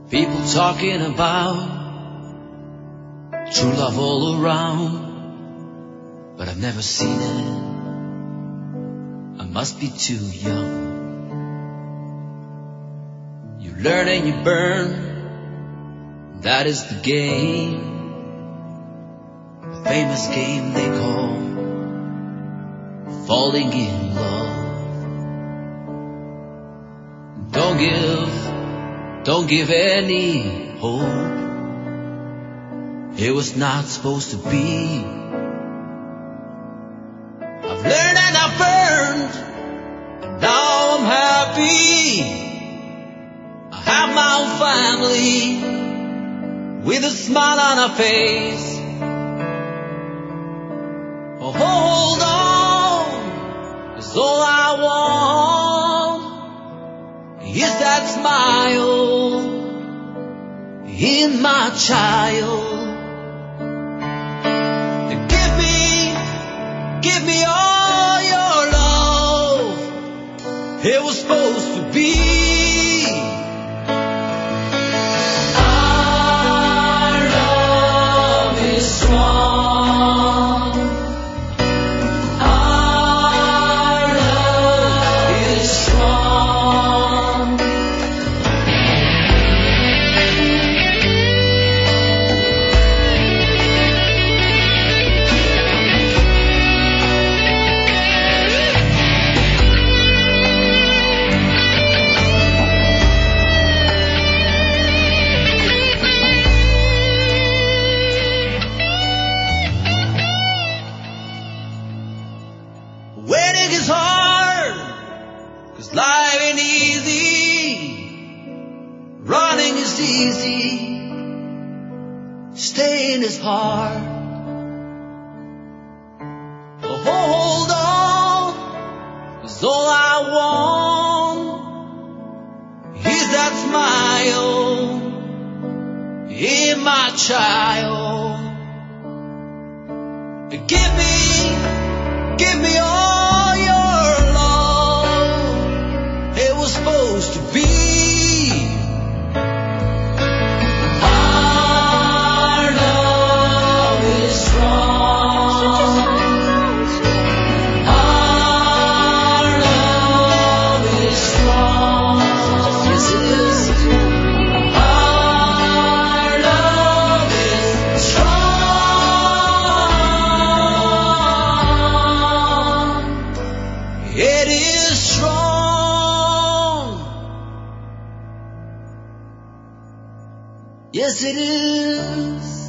People talking about true love all around, but I've never seen it. I must be too young. You learn and you burn, that is the game. The famous game they call falling in love. Don't give any hope. It was not supposed to be. I've learned and I've burned, and now I'm happy. I have my own family with a smile on her face. Oh, hold on, it's all I want is that smile in my child. Give me all your love. It was supposed to be. Our love is strong. Our love is strong. Waiting is hard, 'cause life ain't easy. Running is easy, staying is hard. Oh, hold on, 'cause all I want is that smile in my child. Give me all your love. It was supposed to be. Our love is strong. Our love is strong. Yes, it is. Our love is strong. It is strong. Yes, it is.